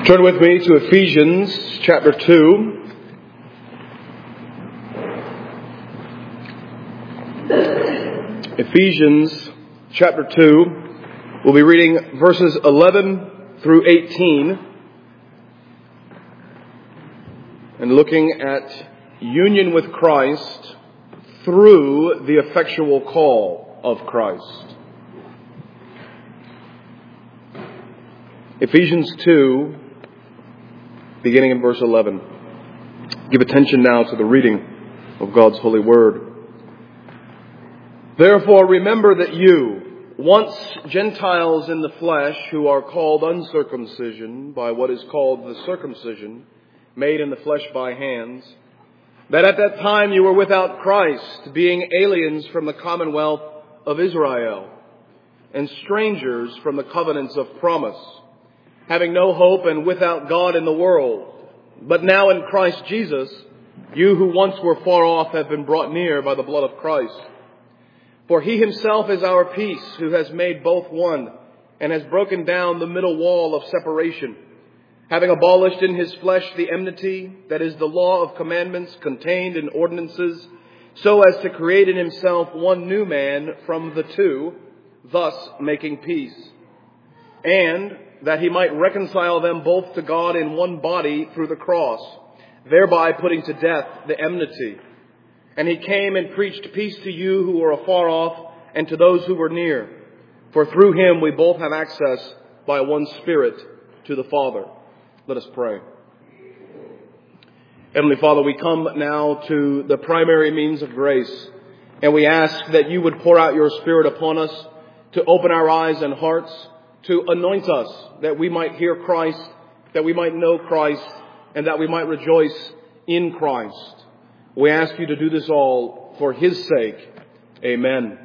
Turn with me to Ephesians chapter 2. Ephesians chapter 2. We'll be reading verses 11 through 18 and looking at union with Christ through the effectual call of Christ. Ephesians 2, beginning in verse 11. Give attention now to the reading of God's holy word. Therefore remember that you, once Gentiles in the flesh, who are called uncircumcision by what is called the circumcision, made in the flesh by hands, that at that time you were without Christ, being aliens from the commonwealth of Israel, and strangers from the covenants of promise, having no hope and without God in the world. But now in Christ Jesus, you who once were far off have been brought near by the blood of Christ. For he himself is our peace, who has made both one, and has broken down the middle wall of separation, having abolished in his flesh the enmity, that is the law of commandments contained in ordinances, so as to create in himself one new man from the two, thus making peace. And that he might reconcile them both to God in one body through the cross, thereby putting to death the enmity. And he came and preached peace to you who were afar off, and to those who were near. For through him we both have access by one Spirit to the Father. Let us pray. Heavenly Father, we come now to the primary means of grace, and we ask that you would pour out your Spirit upon us to open our eyes and hearts, to anoint us, that we might hear Christ, that we might know Christ, and that we might rejoice in Christ. We ask you to do this all for his sake. Amen.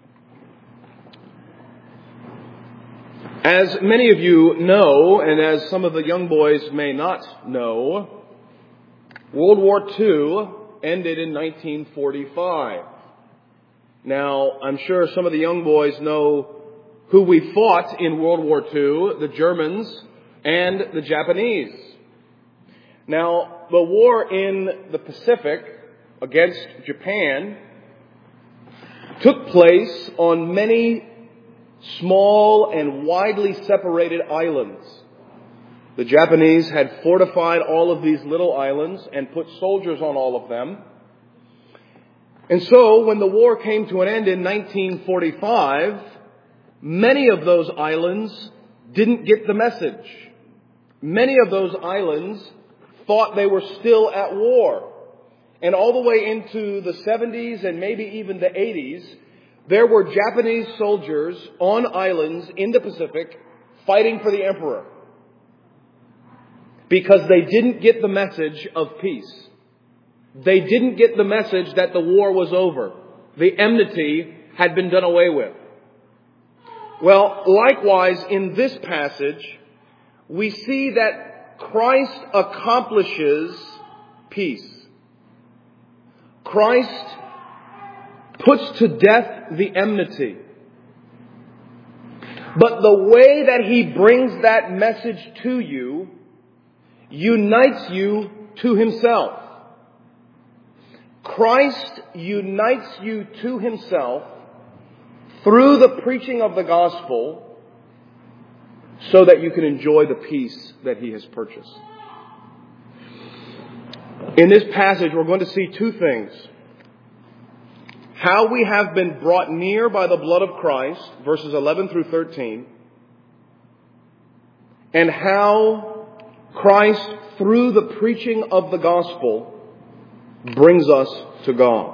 As many of you know, and as some of the young boys may not know, World War II ended in 1945. Now, I'm sure some of the young boys know who we fought in World War II, the Germans and the Japanese. Now, the war in the Pacific against Japan took place on many small and widely separated islands. The Japanese had fortified all of these little islands and put soldiers on all of them. And so, when the war came to an end in 1945, many of those islands didn't get the message. Many of those islands thought they were still at war. And all the way into the 70s and maybe even the 80s, there were Japanese soldiers on islands in the Pacific fighting for the emperor, because they didn't get the message of peace. They didn't get the message that the war was over. The enmity had been done away with. Well, likewise, in this passage, we see that Christ accomplishes peace. Christ puts to death the enmity. But the way that he brings that message to you unites you to himself. Christ unites you to himself through the preaching of the gospel, so that you can enjoy the peace that he has purchased. In this passage, we're going to see two things. How we have been brought near by the blood of Christ, verses 11 through 13, and how Christ, through the preaching of the gospel, brings us to God.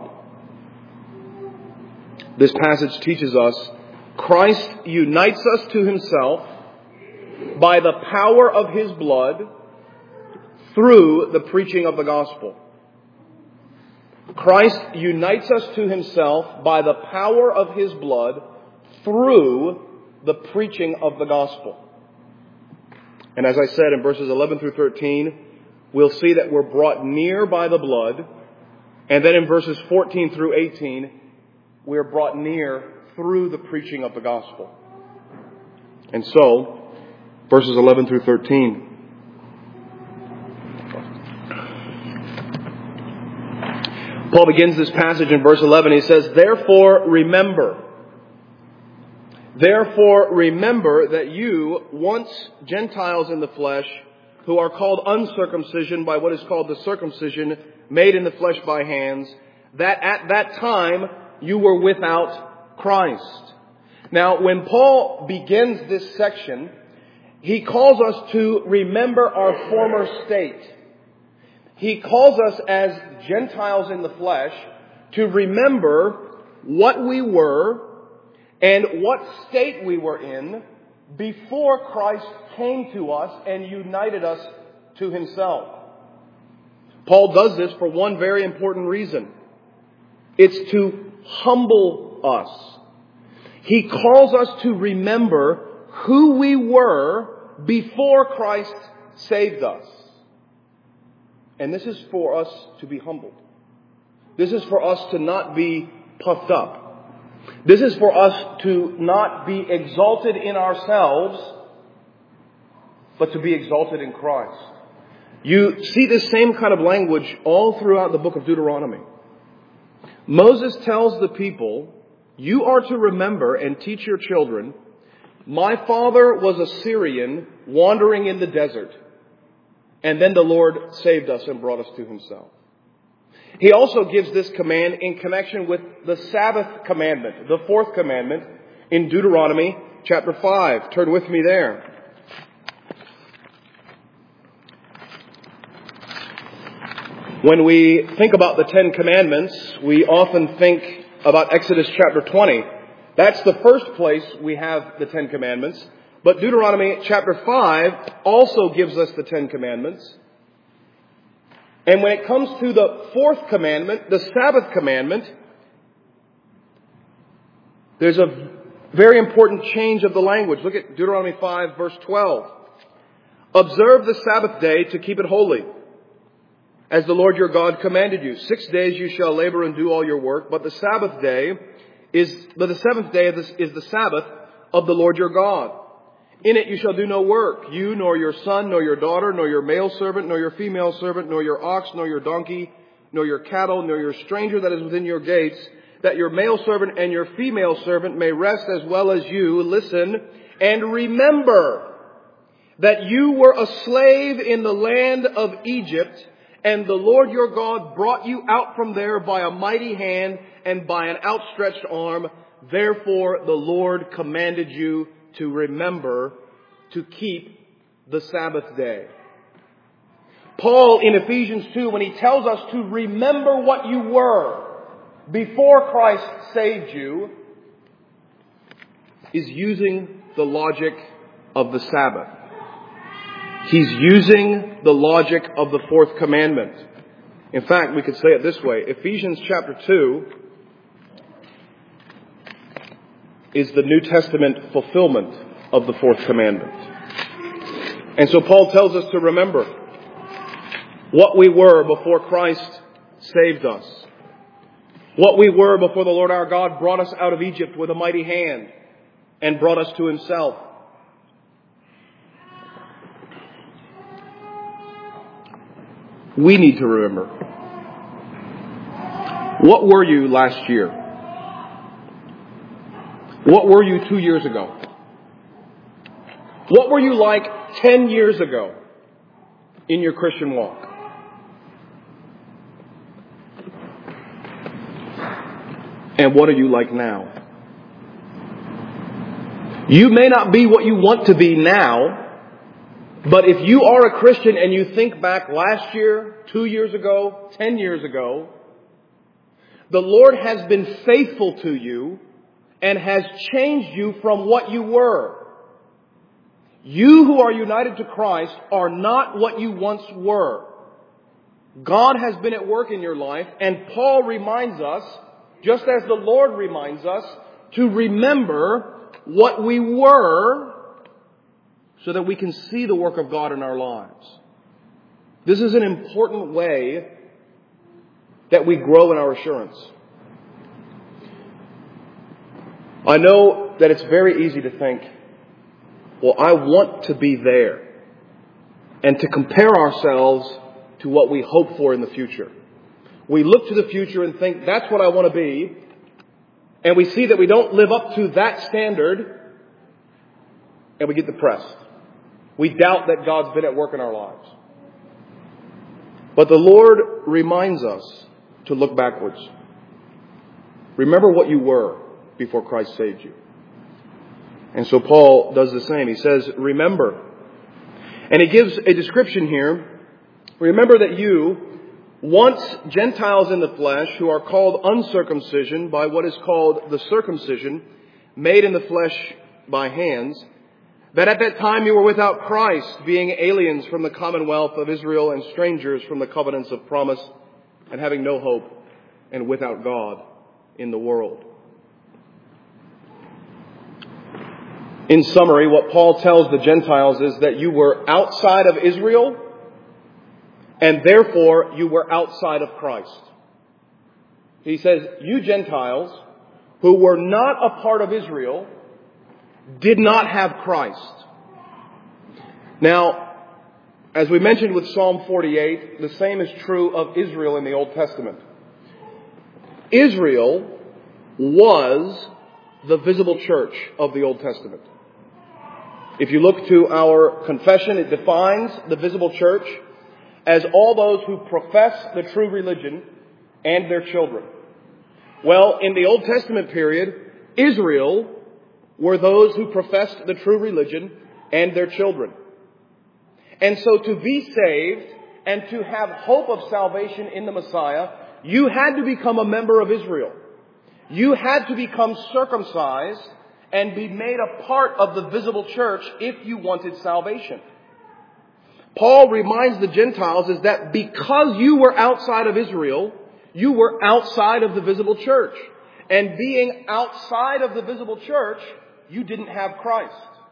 This passage teaches us Christ unites us to himself by the power of his blood through the preaching of the gospel. Christ unites us to himself by the power of his blood through the preaching of the gospel. And as I said, in verses 11 through 13, we'll see that we're brought near by the blood. And then in verses 14 through 18, we're brought near through the preaching of the gospel. And so, verses 11 through 13. Paul begins this passage in verse 11. He says, Therefore remember that you, once Gentiles in the flesh, who are called uncircumcision by what is called the circumcision made in the flesh by hands, that at that time you were without Christ. Now, when Paul begins this section, he calls us to remember our former state. He calls us as Gentiles in the flesh to remember what we were and what state we were in before Christ came to us and united us to Himself. Paul does this for one very important reason. It's to humble us. He calls us to remember who we were before Christ saved us. And this is for us to be humbled. This is for us to not be puffed up. This is for us to not be exalted in ourselves, but to be exalted in Christ. You see this same kind of language all throughout the book of Deuteronomy. Moses tells the people, you are to remember and teach your children, my father was a Syrian wandering in the desert, and then the Lord saved us and brought us to Himself. He also gives this command in connection with the Sabbath commandment, the fourth commandment, in Deuteronomy chapter 5. Turn with me there. When we think about the Ten Commandments, we often think about Exodus chapter 20. That's the first place we have the Ten Commandments. But Deuteronomy chapter 5 also gives us the Ten Commandments. And when it comes to the fourth commandment, the Sabbath commandment, there's a very important change of the language. Look at Deuteronomy 5 verse 12. Observe the Sabbath day to keep it holy, as the Lord your God commanded you. 6 days you shall labor and do all your work, but the seventh day is the Sabbath of the Lord your God. In it you shall do no work, you, nor your son, nor your daughter, nor your male servant, nor your female servant, nor your ox, nor your donkey, nor your cattle, nor your stranger that is within your gates, that your male servant and your female servant may rest as well as you. Listen, and remember that you were a slave in the land of Egypt, and the Lord your God brought you out from there by a mighty hand and by an outstretched arm. Therefore the Lord commanded you to remember to keep the Sabbath day. Paul in Ephesians 2, when he tells us to remember what you were before Christ saved you, is using the logic of the Sabbath. He's using the logic of the fourth commandment. In fact, we could say it this way. Ephesians chapter 2 is the New Testament fulfillment of the fourth commandment. And so Paul tells us to remember what we were before Christ saved us. What we were before the Lord our God brought us out of Egypt with a mighty hand and brought us to Himself. We need to remember. What were you last year? What were you 2 years ago? What were you like 10 years ago in your Christian walk? And what are you like now? You may not be what you want to be now, but if you are a Christian and you think back last year, 2 years ago, 10 years ago, the Lord has been faithful to you and has changed you from what you were. You who are united to Christ are not what you once were. God has been at work in your life, and Paul reminds us, just as the Lord reminds us, to remember what we were so that we can see the work of God in our lives. This is an important way that we grow in our assurance. I know that it's very easy to think, well, I want to be there, and to compare ourselves to what we hope for in the future. We look to the future and think, that's what I want to be. And we see that we don't live up to that standard, and we get depressed. We doubt that God's been at work in our lives. But the Lord reminds us to look backwards. Remember what you were before Christ saved you. And so Paul does the same. He says, remember. And he gives a description here. Remember that you, once Gentiles in the flesh, who are called uncircumcision by what is called the circumcision, made in the flesh by hands, that at that time you were without Christ, being aliens from the commonwealth of Israel and strangers from the covenants of promise, and having no hope, and without God in the world. In summary, what Paul tells the Gentiles is that you were outside of Israel, and therefore you were outside of Christ. He says, you Gentiles, who were not a part of Israel, did not have Christ. Now, as we mentioned with Psalm 48, the same is true of Israel in the Old Testament. Israel was the visible church of the Old Testament. If you look to our confession, it defines the visible church as all those who profess the true religion and their children. Well, in the Old Testament period, Israel were those who professed the true religion and their children. And so to be saved and to have hope of salvation in the Messiah, you had to become a member of Israel. You had to become circumcised and be made a part of the visible church if you wanted salvation. Paul reminds the Gentiles is that because you were outside of Israel, you were outside of the visible church. And being outside of the visible church, you didn't have Christ.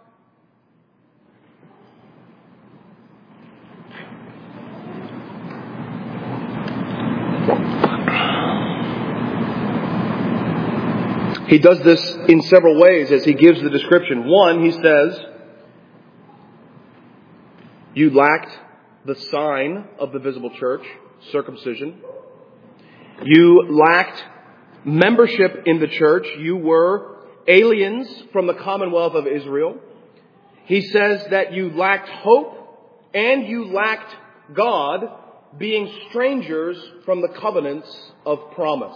He does this in several ways as he gives the description. One, he says, you lacked the sign of the visible church, circumcision. You lacked membership in the church. You were aliens from the commonwealth of Israel. He says that you lacked hope and you lacked God, being strangers from the covenants of promise.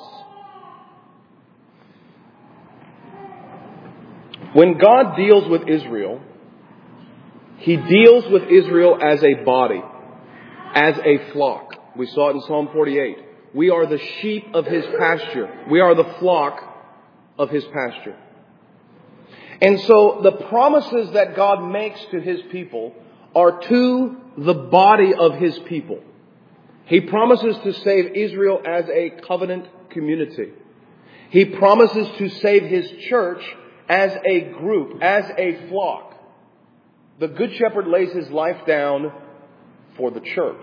When God deals with Israel, He deals with Israel as a body, as a flock. We saw it in Psalm 48. We are the sheep of His pasture. We are the flock of His pasture. And so the promises that God makes to His people are to the body of His people. He promises to save Israel as a covenant community. He promises to save His church as a group, as a flock. The Good Shepherd lays His life down for the church.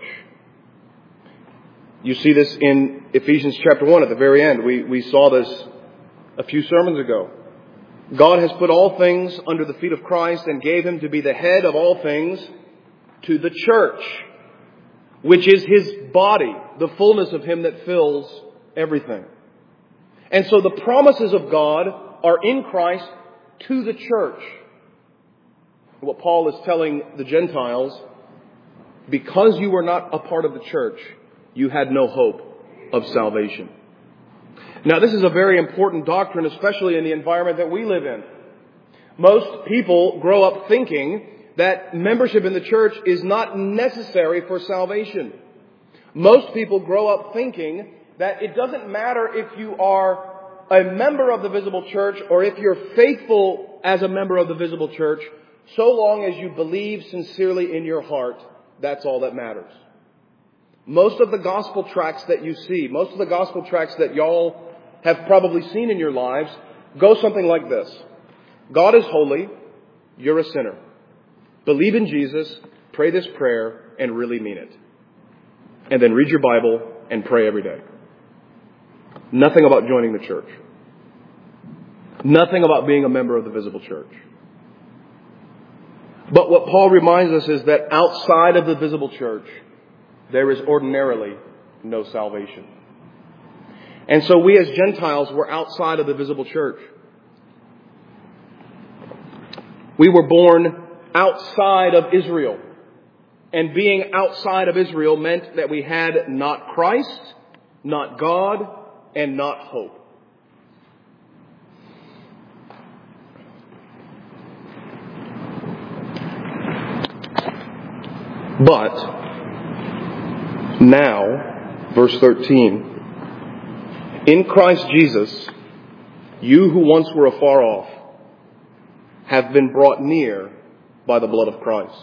You see this in Ephesians chapter 1 at the very end. We saw this a few sermons ago. God has put all things under the feet of Christ and gave Him to be the head of all things to the church, which is His body, the fullness of Him that fills everything. And so the promises of God are in Christ to the church. What Paul is telling the Gentiles, because you were not a part of the church, you had no hope of salvation. Now, this is a very important doctrine, especially in the environment that we live in. Most people grow up thinking that membership in the church is not necessary for salvation. Most people grow up thinking that it doesn't matter if you are a member of the visible church or if you're faithful as a member of the visible church, so long as you believe sincerely in your heart, that's all that matters. Most of the gospel tracts that you see, most of the gospel tracts that y'all have probably seen in your lives, go something like this. God is holy, you're a sinner. Believe in Jesus, pray this prayer, and really mean it. And then read your Bible and pray every day. Nothing about joining the church. Nothing about being a member of the visible church. But what Paul reminds us is that outside of the visible church, there is ordinarily no salvation. And so we as Gentiles were outside of the visible church. We were born outside of Israel. And being outside of Israel meant that we had not Christ, not God, and not hope. But now, verse 13, in Christ Jesus, you who once were afar off have been brought near by the blood of Christ.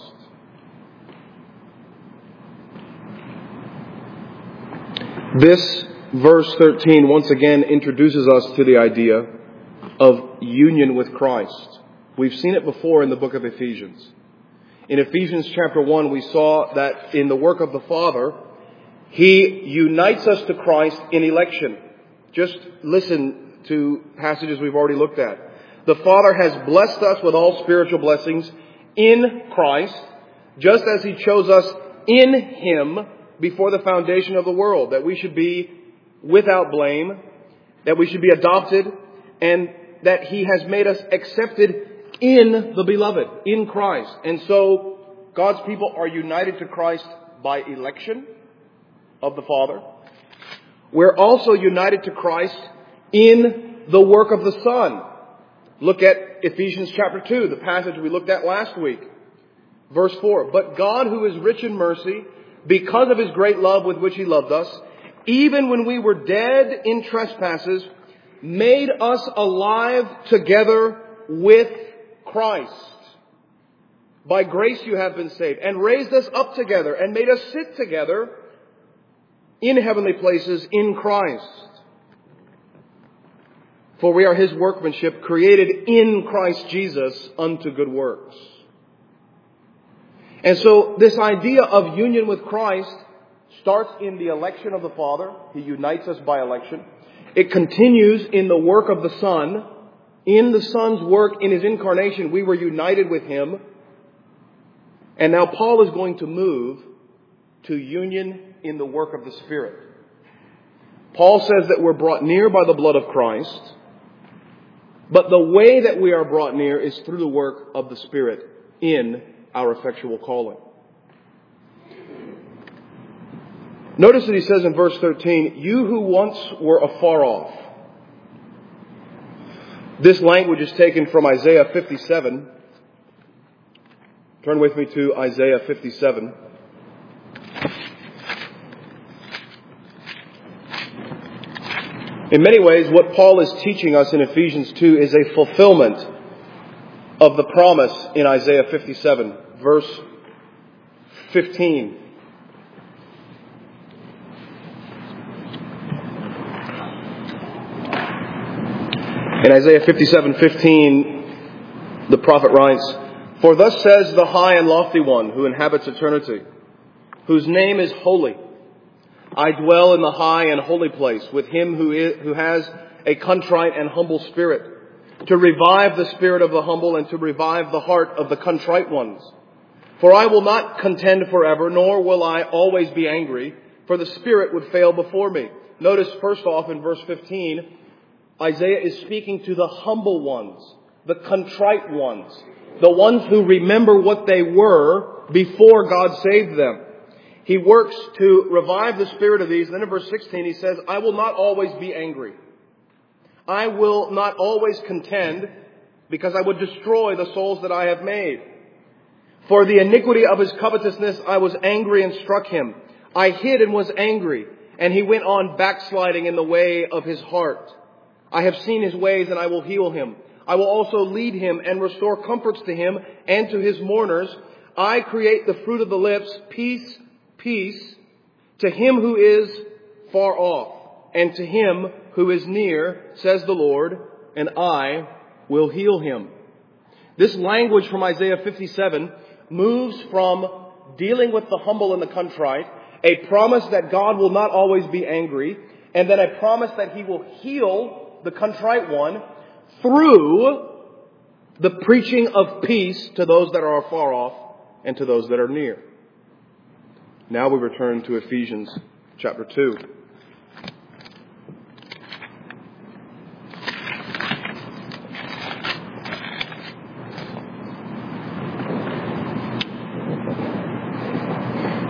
This verse 13 once again introduces us to the idea of union with Christ. We've seen it before in the book of Ephesians. In Ephesians chapter 1, we saw that in the work of the Father, He unites us to Christ in election. Just listen to passages we've already looked at. The Father has blessed us with all spiritual blessings in Christ, just as He chose us in Him before the foundation of the world, that we should be without blame, that we should be adopted, and that He has made us accepted in the Beloved, in Christ. And so God's people are united to Christ by election of the Father. We're also united to Christ in the work of the Son. Look at Ephesians chapter 2, the passage we looked at last week. Verse 4, but God, who is rich in mercy, because of His great love with which He loved us, even when we were dead in trespasses, made us alive together with Christ. By grace you have been saved, and raised us up together, and made us sit together in heavenly places in Christ. For we are His workmanship, created in Christ Jesus unto good works. And so this idea of union with Christ starts in the election of the Father. He unites us by election. It continues in the work of the Son. In the Son's work, in His incarnation, we were united with Him. And now Paul is going to move to union in the work of the Spirit. Paul says that we're brought near by the blood of Christ. But the way that we are brought near is through the work of the Spirit in our effectual calling. Notice that he says in verse 13, you who once were afar off. This language is taken from Isaiah 57. Turn with me to Isaiah 57. In many ways, what Paul is teaching us in Ephesians 2 is a fulfillment of the promise in Isaiah 57, verse 15. In Isaiah 57:15, the prophet writes, for thus says the high and lofty one who inhabits eternity, whose name is holy. I dwell in the high and holy place with him who has a contrite and humble spirit, to revive the spirit of the humble and to revive the heart of the contrite ones. For I will not contend forever, nor will I always be angry, for the spirit would fail before me. Notice first off in verse 15, Isaiah is speaking to the humble ones, the contrite ones, the ones who remember what they were before God saved them. He works to revive the spirit of these. And then in verse 16 he says, I will not always be angry. I will not always contend, because I would destroy the souls that I have made. For the iniquity of his covetousness I was angry and struck him. I hid and was angry, and he went on backsliding in the way of his heart. I have seen his ways, and I will heal him. I will also lead him and restore comforts to him and to his mourners. I create the fruit of the lips, peace, peace, to him who is far off, and to him who is near, says the Lord, and I will heal him. This language from Isaiah 57 moves from dealing with the humble and the contrite, a promise that God will not always be angry, and then a promise that He will heal the contrite one through the preaching of peace to those that are far off and to those that are near. Now we return to Ephesians chapter 2.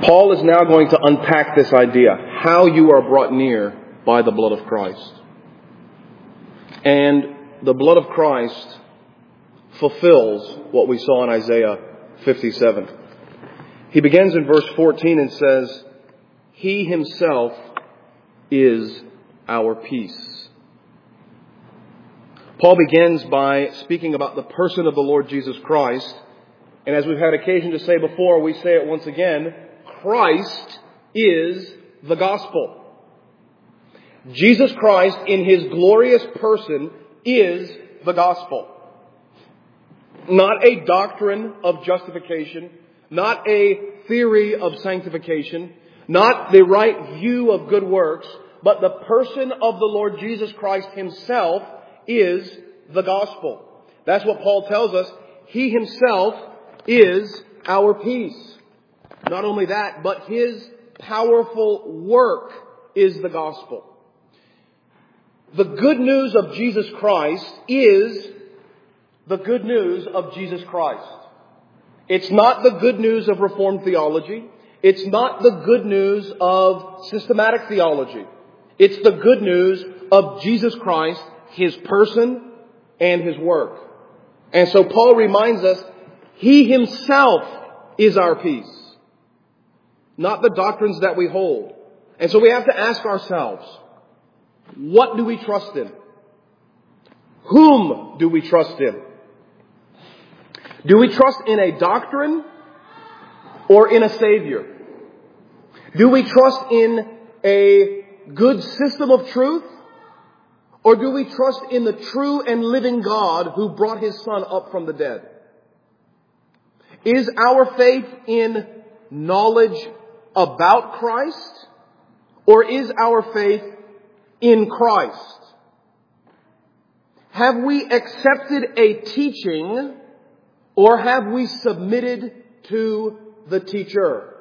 Paul is now going to unpack this idea, how you are brought near by the blood of Christ. And the blood of Christ fulfills what we saw in Isaiah 57. He begins in verse 14 and says, He Himself is our peace. Paul begins by speaking about the person of the Lord Jesus Christ. And as we've had occasion to say before, we say it once again, Christ is the gospel. Jesus Christ in His glorious person is the gospel. Not a doctrine of justification, not a theory of sanctification, not the right view of good works, but the person of the Lord Jesus Christ Himself is the gospel. That's what Paul tells us. He Himself is our peace. Not only that, but His powerful work is the gospel. The good news of Jesus Christ is the good news of Jesus Christ. It's not the good news of Reformed theology. It's not the good news of systematic theology. It's the good news of Jesus Christ, His person, and His work. And so Paul reminds us, He Himself is our peace, not the doctrines that we hold. And so we have to ask ourselves, what do we trust in? Whom do we trust in? Do we trust in a doctrine or in a Savior? Do we trust in a good system of truth? Or do we trust in the true and living God who brought His Son up from the dead? Is our faith in knowledge about Christ? Or is our faith in Christ? Have we accepted a teaching, or have we submitted to the teacher?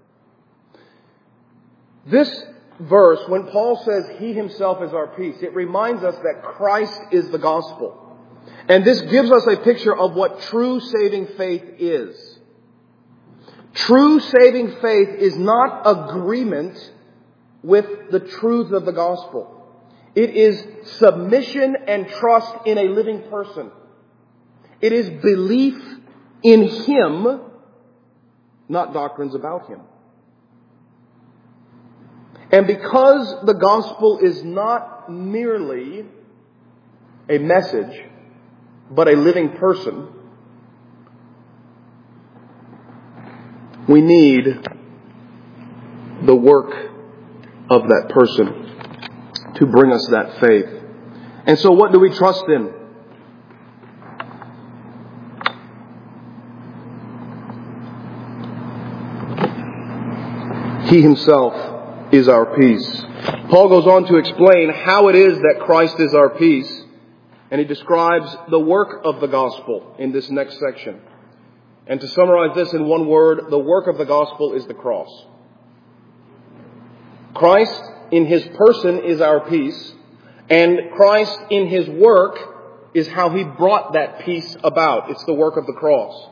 This verse, when Paul says He Himself is our peace, it reminds us that Christ is the gospel. And this gives us a picture of what true saving faith is. True saving faith is not agreement with the truth of the gospel. It is submission and trust in a living person. It is belief in Him, not doctrines about Him. And because the gospel is not merely a message, but a living person, we need the work of that person to bring us that faith. And so what do we trust in? He Himself is our peace. Paul goes on to explain how it is that Christ is our peace, and he describes the work of the gospel in this next section. And to summarize this in one word, the work of the gospel is the cross. Christ in His person is our peace, and Christ in His work is how He brought that peace about. It's the work of the cross.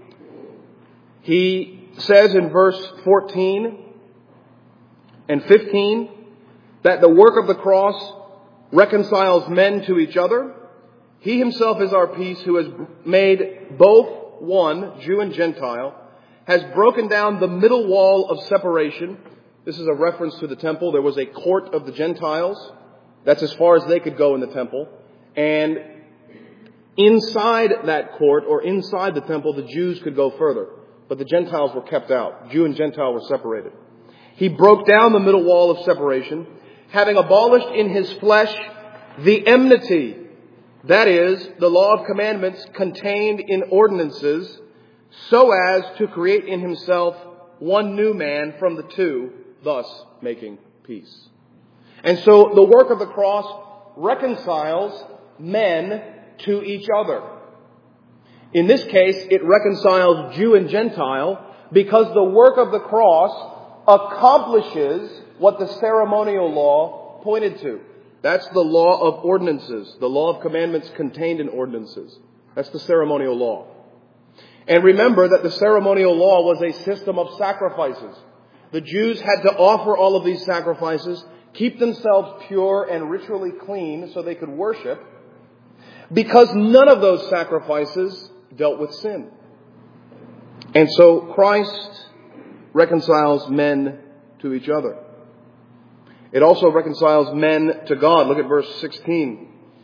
He says in verse 14 and 15 that the work of the cross reconciles men to each other. He Himself is our peace, who has made both one, Jew and Gentile, has broken down the middle wall of separation. This is a reference to the temple. There was a court of the Gentiles. That's as far as they could go in the temple. And inside that court, or inside the temple, the Jews could go further. But the Gentiles were kept out. Jew and Gentile were separated. He broke down the middle wall of separation, having abolished in His flesh the enmity, that is, the law of commandments contained in ordinances, so as to create in Himself one new man from the two, thus making peace. And so the work of the cross reconciles men to each other. In this case, it reconciles Jew and Gentile because the work of the cross accomplishes what the ceremonial law pointed to. That's the law of ordinances, the law of commandments contained in ordinances. That's the ceremonial law. And remember that the ceremonial law was a system of sacrifices. The Jews had to offer all of these sacrifices, keep themselves pure and ritually clean so they could worship, because none of those sacrifices dealt with sin. And so Christ reconciles men to each other. It also reconciles men to God. Look at verse 16.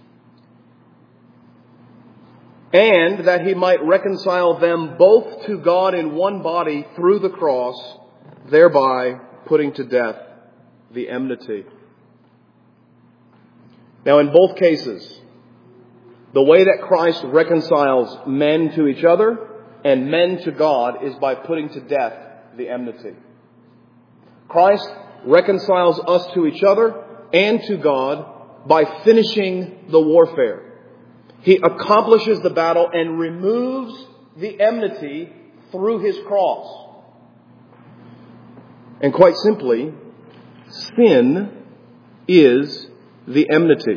And that he might reconcile them both to God in one body through the cross, thereby putting to death the enmity. Now, in both cases, the way that Christ reconciles men to each other and men to God is by putting to death the enmity. Christ reconciles us to each other and to God by finishing the warfare. He accomplishes the battle and removes the enmity through His cross. And quite simply, sin is the enmity.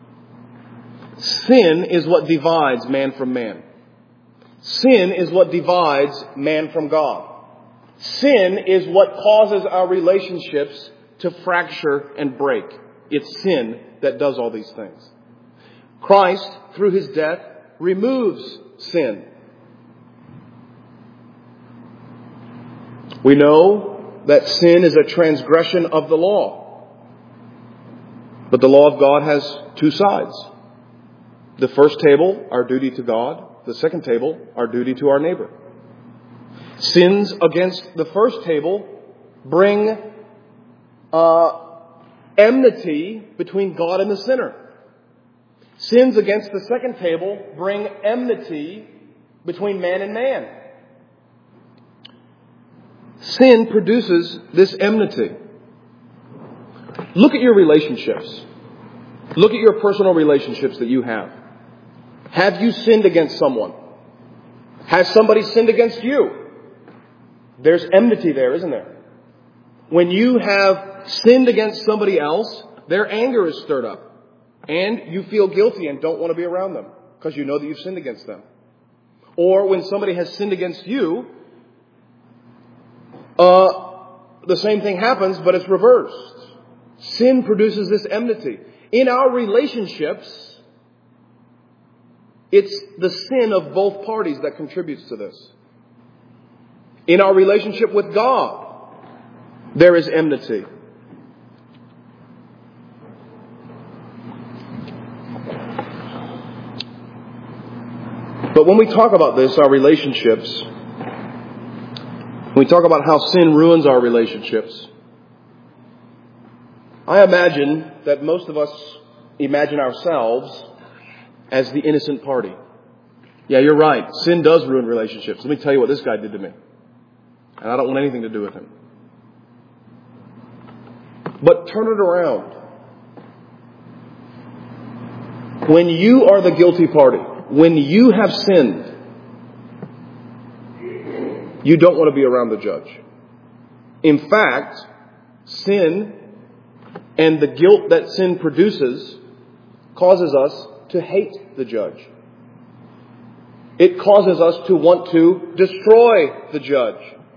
Sin is what divides man from man. Sin is what divides man from God. Sin is what causes our relationships to fracture and break. It's sin that does all these things. Christ, through His death, removes sin. We know that sin is a transgression of the law. But the law of God has two sides. The first table, our duty to God. The second table, our duty to our neighbor. Sins against the first table bring enmity between God and the sinner. Sins against the second table bring enmity between man and man. Sin produces this enmity. Look at your relationships. Look at your personal relationships that you have. Have you sinned against someone? Has somebody sinned against you? There's enmity there, isn't there? When you have sinned against somebody else, their anger is stirred up. And you feel guilty and don't want to be around them because you know that you've sinned against them. Or when somebody has sinned against you, the same thing happens, but it's reversed. Sin produces this enmity. In our relationships, it's the sin of both parties that contributes to this. In our relationship with God, there is enmity. But when we talk about this, our relationships, when we talk about how sin ruins our relationships, I imagine that most of us imagine ourselves as the innocent party. Yeah, you're right. Sin does ruin relationships. Let me tell you what this guy did to me. And I don't want anything to do with him. But turn it around. When you are the guilty party, when you have sinned, you don't want to be around the judge. In fact, sin and the guilt that sin produces causes us to hate the judge. It causes us to want to destroy the judge.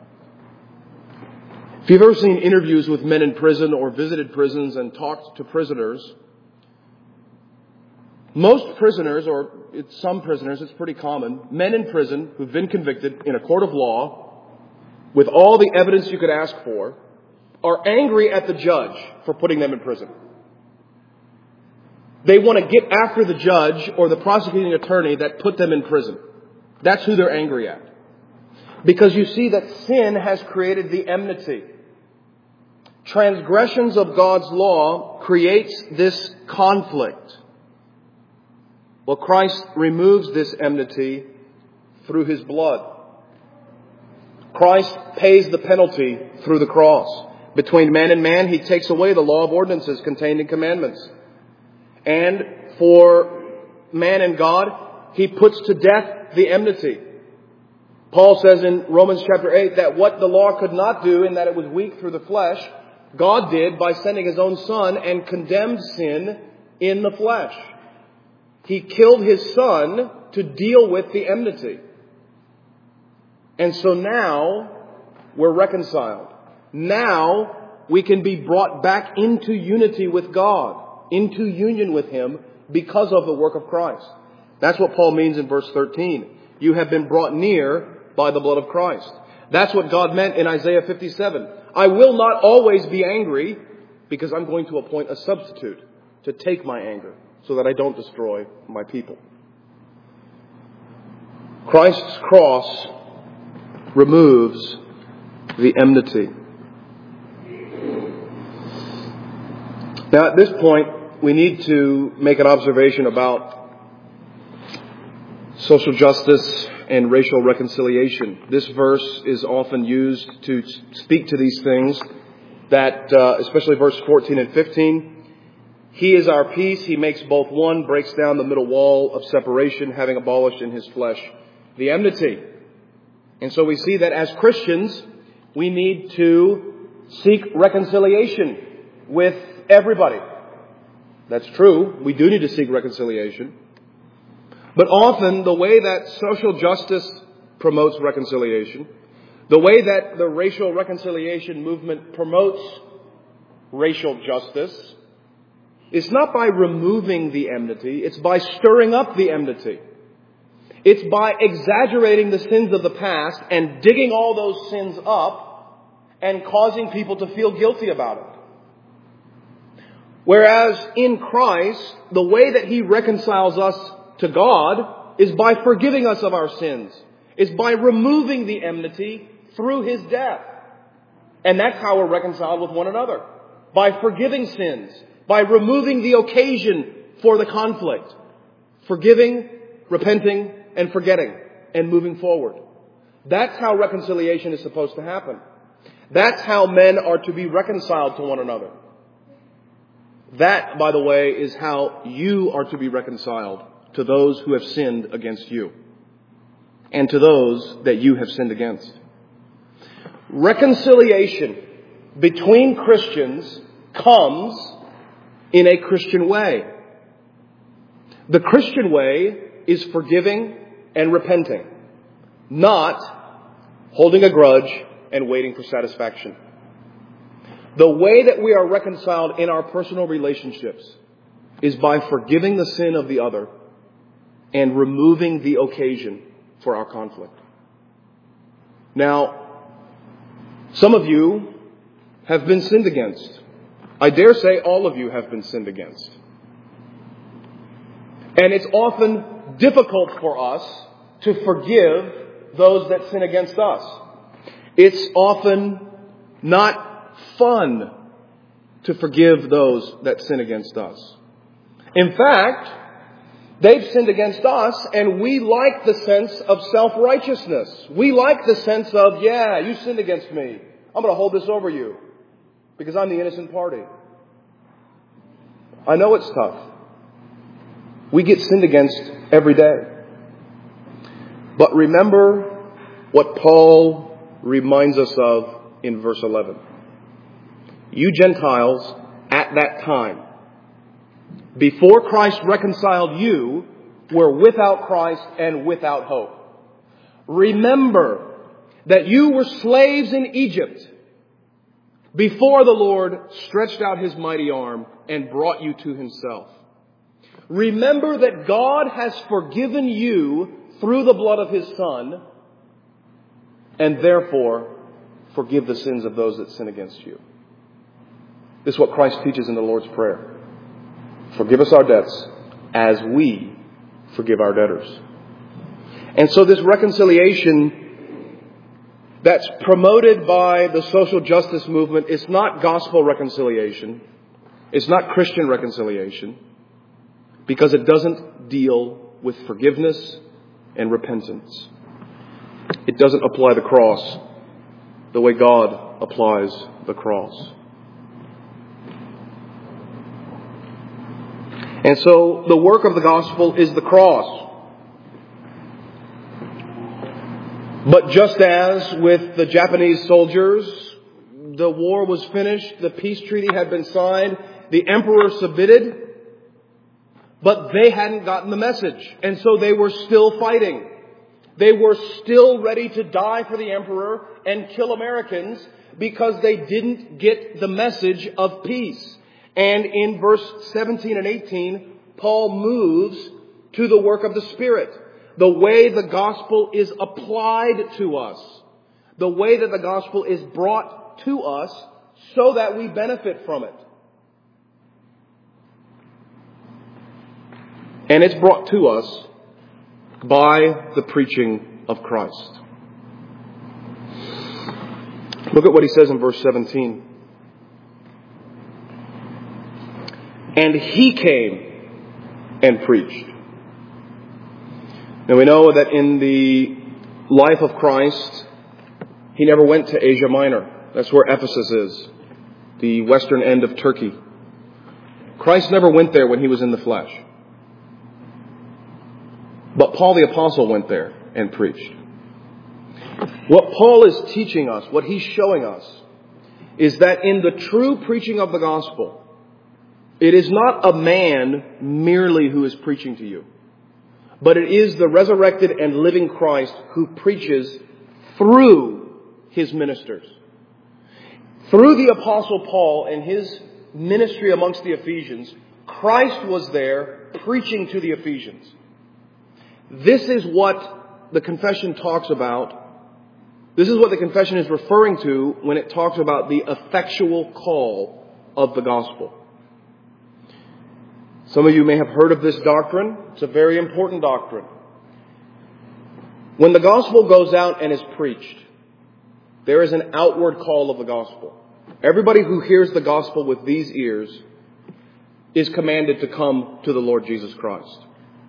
If you've ever seen interviews with men in prison or visited prisons and talked to prisoners, most prisoners, or some prisoners, it's pretty common, men in prison who've been convicted in a court of law with all the evidence you could ask for, are angry at the judge for putting them in prison. They want to get after the judge or the prosecuting attorney that put them in prison. That's who they're angry at. Because you see that sin has created the enmity. Transgressions of God's law creates this conflict. Well, Christ removes this enmity through His blood. Christ pays the penalty through the cross. Between man and man, He takes away the law of ordinances contained in commandments. And for man and God, He puts to death the enmity. Paul says in Romans chapter 8 that what the law could not do, in that it was weak through the flesh, God did by sending His own Son and condemned sin in the flesh. He killed His Son to deal with the enmity. And so now we're reconciled. now we can be brought back into unity with God, into union with Him because of the work of Christ. That's what Paul means in verse 13. You have been brought near by the blood of Christ. That's what God meant in Isaiah 57. I will not always be angry because I'm going to appoint a substitute to take my anger so that I don't destroy my people. Christ's cross removes the enmity. Now at this point, we need to make an observation about social justice and racial reconciliation. This verse is often used to speak to these things that, especially verse 14 and 15, He is our peace, He makes both one, breaks down the middle wall of separation, having abolished in His flesh the enmity. And so we see that as Christians, we need to seek reconciliation with everybody. That's true. We do need to seek reconciliation. But often the way that social justice promotes reconciliation, the way that the racial reconciliation movement promotes racial justice, is not by removing the enmity, it's by stirring up the enmity. It's by exaggerating the sins of the past and digging all those sins up and causing people to feel guilty about it. Whereas in Christ, the way that He reconciles us to God is by forgiving us of our sins, is by removing the enmity through His death. And that's how we're reconciled with one another. By forgiving sins, by removing the occasion for the conflict, forgiving, repenting, and forgetting, and moving forward. That's how reconciliation is supposed to happen. That's how men are to be reconciled to one another. That, by the way, is how you are to be reconciled to those who have sinned against you, and to those that you have sinned against. Reconciliation between Christians comes in a Christian way. The Christian way is forgiving and repenting, not holding a grudge and waiting for satisfaction. The way that we are reconciled in our personal relationships is by forgiving the sin of the other and removing the occasion for our conflict. Now, some of you have been sinned against. I dare say all of you have been sinned against. And it's often difficult for us to forgive those that sin against us. It's often not fun to forgive those that sin against us. In fact, they've sinned against us, and we like the sense of self-righteousness. We like the sense of, yeah, you sinned against me. I'm going to hold this over you because I'm the innocent party. I know it's tough. We get sinned against every day. But remember what Paul reminds us of in verse 11. You Gentiles, at that time, before Christ reconciled you, were without Christ and without hope. Remember that you were slaves in Egypt before the Lord stretched out His mighty arm and brought you to Himself. Remember that God has forgiven you through the blood of His Son, and therefore forgive the sins of those that sin against you. This is what Christ teaches in the Lord's Prayer. Forgive us our debts as we forgive our debtors. And so this reconciliation that's promoted by the social justice movement is not gospel reconciliation. It's not Christian reconciliation, because it doesn't deal with forgiveness and repentance. It doesn't apply the cross the way God applies the cross. And so the work of the gospel is the cross. But just as with the Japanese soldiers, the war was finished, the peace treaty had been signed, the emperor submitted, but they hadn't gotten the message. And so they were still fighting. They were still ready to die for the emperor and kill Americans because they didn't get the message of peace. And in verse 17 and 18, Paul moves to the work of the Spirit. The way the gospel is applied to us. The way that the gospel is brought to us so that we benefit from it. And it's brought to us by the preaching of Christ. Look at what he says in verse 17. And he came and preached. Now we know that in the life of Christ, he never went to Asia Minor. That's where Ephesus is, the western end of Turkey. Christ never went there when he was in the flesh. But Paul the Apostle went there and preached. What Paul is teaching us, what he's showing us, is that in the true preaching of the gospel, it is not a man merely who is preaching to you, but it is the resurrected and living Christ who preaches through his ministers. Through the Apostle Paul and his ministry amongst the Ephesians, Christ was there preaching to the Ephesians. This is what the confession talks about. This is what the confession is referring to when it talks about the effectual call of the gospel. Some of you may have heard of this doctrine. It's a very important doctrine. When the gospel goes out and is preached, there is an outward call of the gospel. Everybody who hears the gospel with these ears is commanded to come to the Lord Jesus Christ.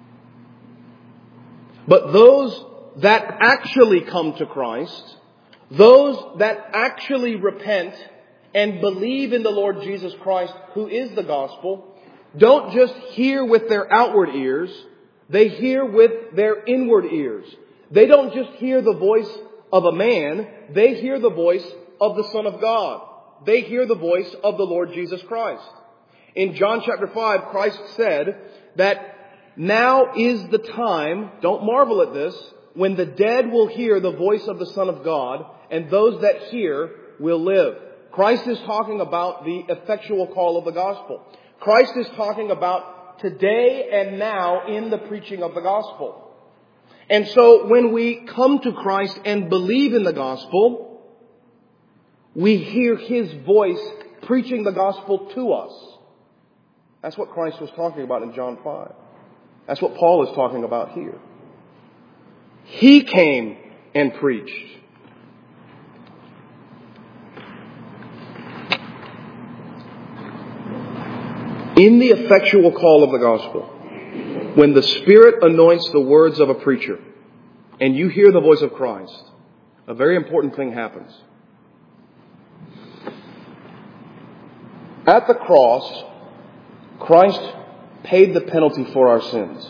But those that actually come to Christ, those that actually repent and believe in the Lord Jesus Christ, who is the gospel, don't just hear with their outward ears, they hear with their inward ears. They don't just hear the voice of a man, they hear the voice of the Son of God. They hear the voice of the Lord Jesus Christ. In John chapter 5, Christ said that now is the time, don't marvel at this, when the dead will hear the voice of the Son of God, and those that hear will live. Christ is talking about the effectual call of the gospel. Christ is talking about today and now in the preaching of the gospel. And so when we come to Christ and believe in the gospel, we hear his voice preaching the gospel to us. That's what Christ was talking about in John 5. That's what Paul is talking about here. He came and preached. In the effectual call of the gospel, when the Spirit anoints the words of a preacher and you hear the voice of Christ, a very important thing happens. At the cross, Christ paid the penalty for our sins.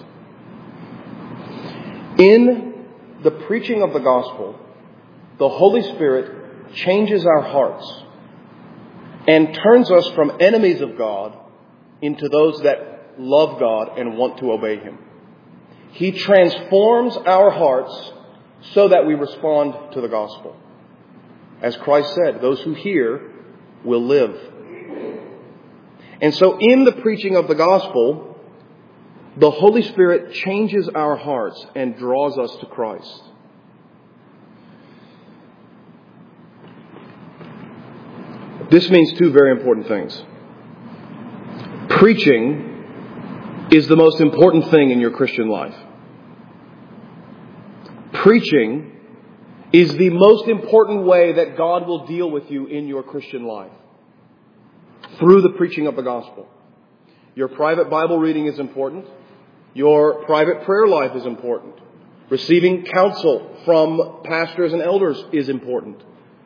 In the preaching of the gospel, the Holy Spirit changes our hearts and turns us from enemies of God into those that love God and want to obey him. He transforms our hearts so that we respond to the gospel. As Christ said, those who hear will live. And so in the preaching of the gospel, the Holy Spirit changes our hearts and draws us to Christ. This means two very important things. Preaching is the most important thing in your Christian life. Preaching is the most important way that God will deal with you in your Christian life. Through the preaching of the gospel. Your private Bible reading is important. Your private prayer life is important. Receiving counsel from pastors and elders is important.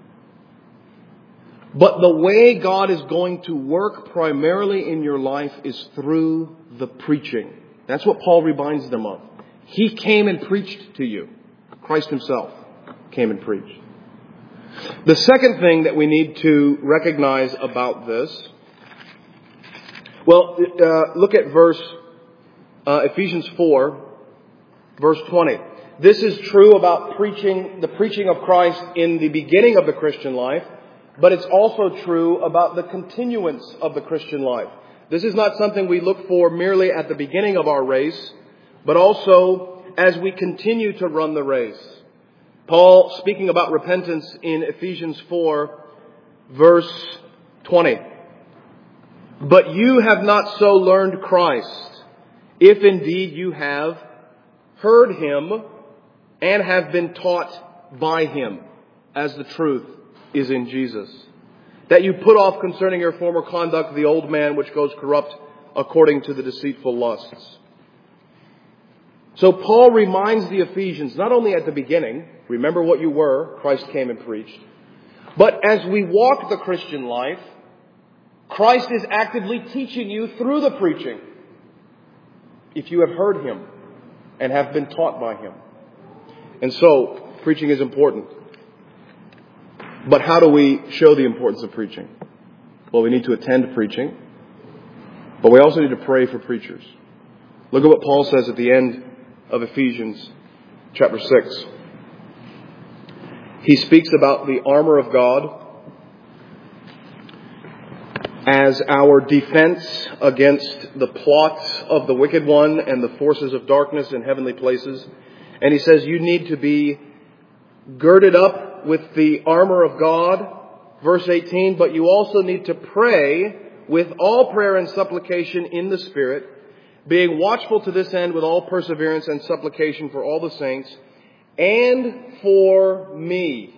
But the way God is going to work primarily in your life is through the preaching. That's what Paul reminds them of. He came and preached to you. Christ himself came and preached. The second thing that we need to recognize about this, well, look at Ephesians 4, verse 20. This is true about the preaching of Christ in the beginning of the Christian life, but it's also true about the continuance of the Christian life. This is not something we look for merely at the beginning of our race, but also as we continue to run the race. Paul, speaking about repentance in Ephesians 4, verse 20. But you have not so learned Christ, if indeed you have heard Him and have been taught by Him, as the truth is in Jesus. That you put off concerning your former conduct the old man which goes corrupt according to the deceitful lusts. So Paul reminds the Ephesians, not only at the beginning, remember what you were, Christ came and preached, but as we walk the Christian life, Christ is actively teaching you through the preaching, if you have heard Him and have been taught by Him. And so, preaching is important. But how do we show the importance of preaching? Well, we need to attend preaching, but we also need to pray for preachers. Look at what Paul says at the end of Ephesians chapter 6. He speaks about the armor of God as our defense against the plots of the wicked one and the forces of darkness in heavenly places. And he says you need to be girded up with the armor of God. Verse 18, but you also need to pray with all prayer and supplication in the Spirit, being watchful to this end with all perseverance and supplication for all the saints and for me,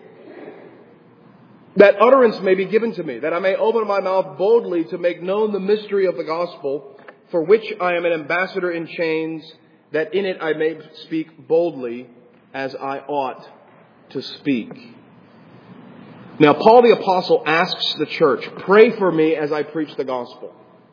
that utterance may be given to me, that I may open my mouth boldly to make known the mystery of the gospel, for which I am an ambassador in chains, that in it I may speak boldly as I ought to speak. Now, Paul the Apostle asks the church, pray for me as I preach the gospel.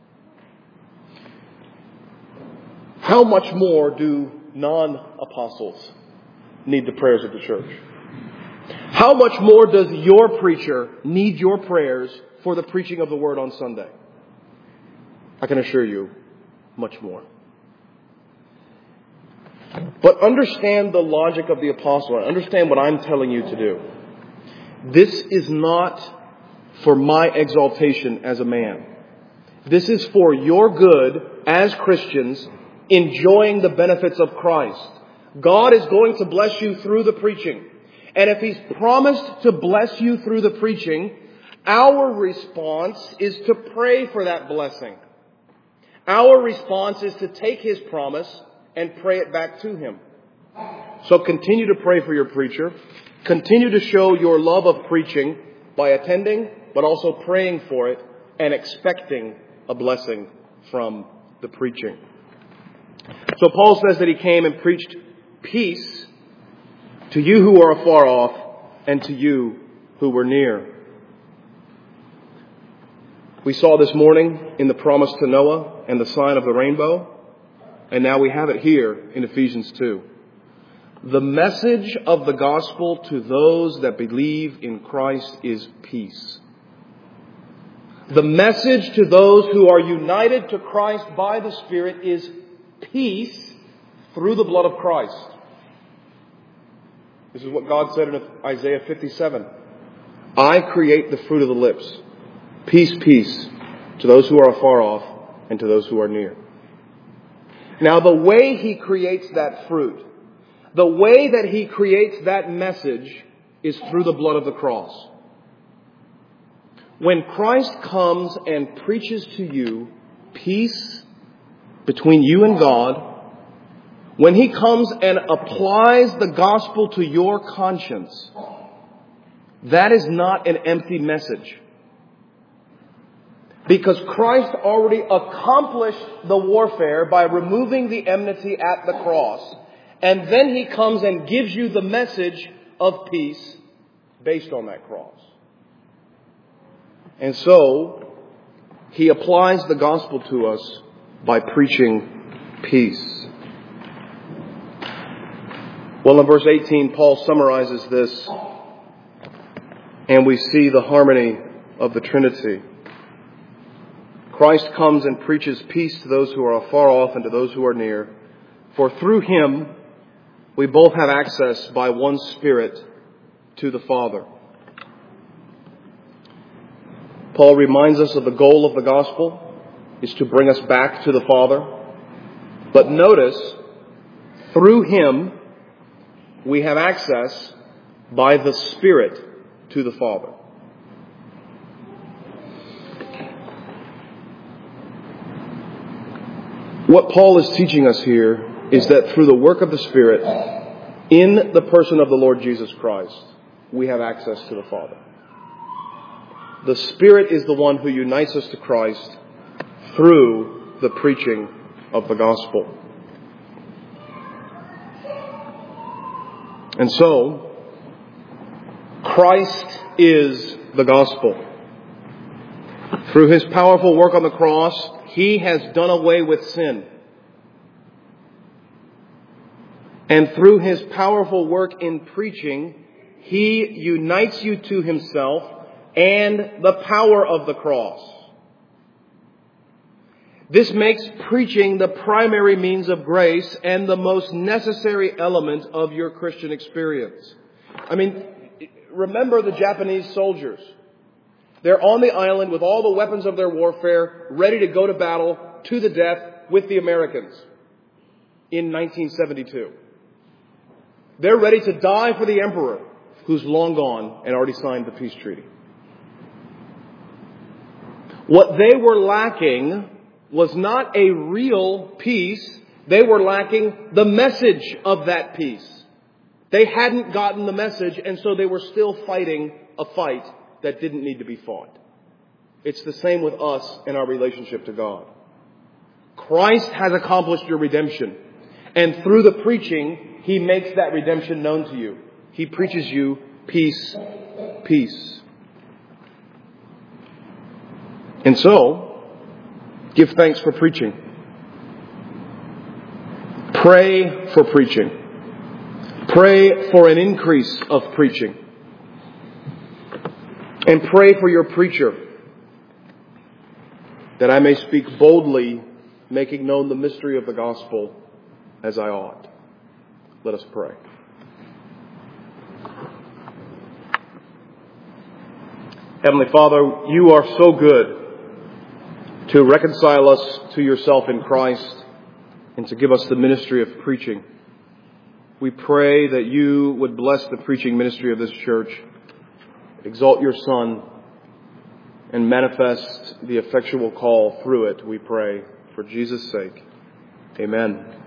How much more do non-apostles need the prayers of the church? How much more does your preacher need your prayers for the preaching of the word on Sunday? I can assure you, much more. But understand the logic of the apostle. Understand what I'm telling you to do. This is not for my exaltation as a man. This is for your good as Christians enjoying the benefits of Christ. God is going to bless you through the preaching. And if He's promised to bless you through the preaching, our response is to pray for that blessing. Our response is to take His promise and pray it back to Him. So continue to pray for your preacher. Continue to show your love of preaching by attending, but also praying for it and expecting a blessing from the preaching. So Paul says that he came and preached peace to you who are afar off and to you who were near. We saw this morning in the promise to Noah and the sign of the rainbow, and now we have it here in Ephesians 2. The message of the gospel to those that believe in Christ is peace. The message to those who are united to Christ by the Spirit is peace through the blood of Christ. This is what God said in Isaiah 57. I create the fruit of the lips. Peace, peace to those who are afar off and to those who are near. Now, the way He creates that fruit, the way that He creates that message is through the blood of the cross. When Christ comes and preaches to you peace between you and God, when He comes and applies the gospel to your conscience, that is not an empty message. Because Christ already accomplished the warfare by removing the enmity at the cross. And then He comes and gives you the message of peace based on that cross. And so, He applies the gospel to us by preaching peace. Well, in verse 18, Paul summarizes this, and we see the harmony of the Trinity. Christ comes and preaches peace to those who are afar off and to those who are near. For through Him, We both have access by one Spirit to the Father. Paul reminds us of the goal of the gospel is to bring us back to the Father. But notice, through Him, we have access by the Spirit to the Father. What Paul is teaching us here is that through the work of the Spirit, in the person of the Lord Jesus Christ, we have access to the Father. The Spirit is the one who unites us to Christ through the preaching of the gospel. And so, Christ is the gospel. Through His powerful work on the cross, He has done away with sin. And through His powerful work in preaching, He unites you to Himself and the power of the cross. This makes preaching the primary means of grace and the most necessary element of your Christian experience. I mean, remember the Japanese soldiers. They're on the island with all the weapons of their warfare, ready to go to battle to the death with the Americans in 1972. They're ready to die for the emperor, who's long gone and already signed the peace treaty. What they were lacking was not a real peace. They were lacking the message of that peace. They hadn't gotten the message, and so they were still fighting a fight that didn't need to be fought. It's the same with us in our relationship to God. Christ has accomplished your redemption, and through the preaching, He makes that redemption known to you. He preaches you peace, peace. And so, give thanks for preaching. Pray for preaching. Pray for an increase of preaching. And pray for your preacher, that I may speak boldly, making known the mystery of the gospel as I ought. Let us pray. Heavenly Father, You are so good to reconcile us to Yourself in Christ and to give us the ministry of preaching. We pray that You would bless the preaching ministry of this church, exalt Your Son, and manifest the effectual call through it, we pray, for Jesus' sake. Amen.